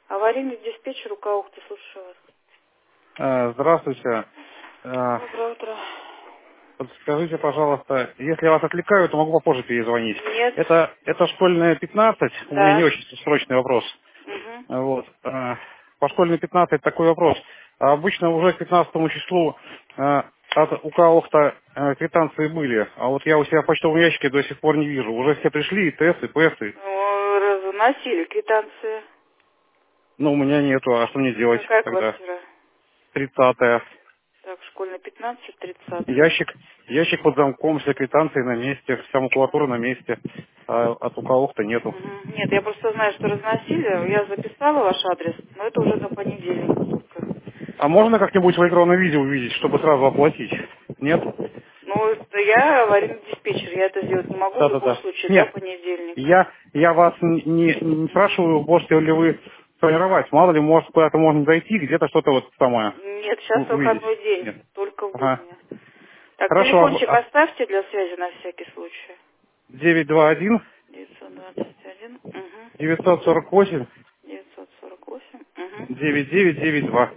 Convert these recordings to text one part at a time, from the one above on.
Аварийный диспетчер УК Ухты, слушаю вас. Здравствуйте. Доброе утро. Подскажите, пожалуйста, если я вас отвлекаю, то могу попозже перезвонить. Нет. Это школьная 15, у меня не Да. очень срочный вопрос. Угу. Вот. По школьной 15 такой вопрос. Обычно уже к 15 числу от УК Охта квитанции были, а вот я у себя в почтовом ящике до сих пор не вижу. Уже все пришли, и ТЭС, и ПЭС, Разносили квитанции. но у меня нету, а что мне делать Какая тогда? квартира? 30-е. Так, школьная 15, 30. Ящик под замком, вся квитанции на месте, вся макулатура на месте, а от УК-то нету. Угу. Нет, я просто знаю, что разносили. Я записала ваш адрес, но это уже на понедельник только. А можно как-нибудь в электронном виде увидеть, чтобы сразу оплатить? Нет? Ну, это я аварийный диспетчер, я это сделать не могу в любом Да-да-да. случае до Нет, понедельника. я вас не спрашиваю, можете ли вы сформировать. Мало ли, может, куда-то можно зайти, где-то что-то вот самое Нет, сейчас увидеть. выходной день, Нет. только в Ага. будни. Так, Хорошо. телефончик оставьте для связи на всякий случай. 921 921, угу, 948 948, угу, 9992.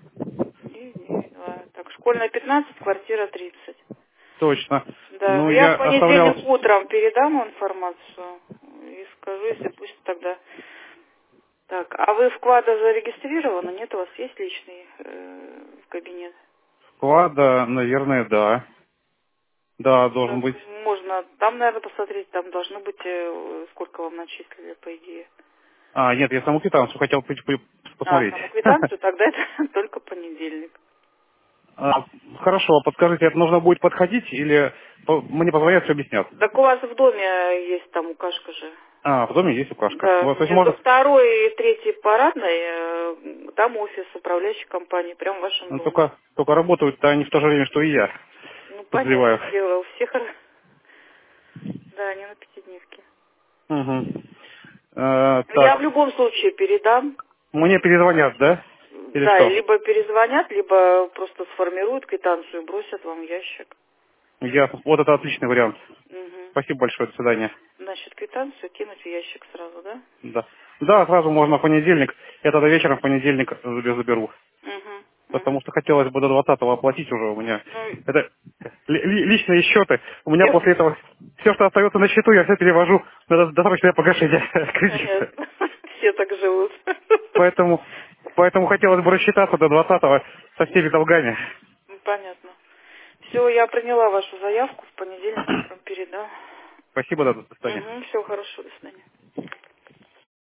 992. Так, школьная 15, квартира 30. Точно. Да, Ну, ну я я в оставлял. понедельник утром передам информацию и скажу, если пусть тогда. Так, а вы вклада зарегистрированы? Нет, у вас есть личный кабинет? Вклада, наверное, да. Да, должен Так, быть. можно, там, наверное, посмотреть, там должно быть, сколько вам начислили, по идее. Нет, я саму квитанцию хотел А, посмотреть. саму квитанцию, тогда это только понедельник. Хорошо, подскажите, это нужно будет подходить или мне позвонят, все объяснят? Так у вас в доме есть там укашка же. В доме есть укашка. Да, Вот, то есть между можно, второй и третьей парадной там офис управляющей компании, прямо в вашем ну, доме. только работают-то они в то же время, что и я, Ну, подозреваю. понятное дело, у всех, да, они на пятидневке. Угу. Я Так, в любом случае передам. мне перезвонят, да? Или Да, и что? либо перезвонят, либо просто сформируют квитанцию и бросят вам в ящик. Ясно. Вот это отличный вариант. Угу. Спасибо большое, до свидания. Значит, квитанцию кинуть в ящик сразу, да? Да. Да, сразу можно в понедельник. Я тогда вечером в понедельник заберу. Угу, угу. Потому что хотелось бы до 20-го оплатить уже у меня. Ну, Это личные счеты. У меня я... после этого все, что остается на счету, я все перевожу на досрочное погашение кредита. Понятно. Все так живут. Поэтому хотелось бы рассчитаться до 20-го со всеми долгами. Ну, понятно. Все, я приняла вашу заявку, в понедельник утром передам. Спасибо, да, до свидания. Угу, все хорошо, до свидания.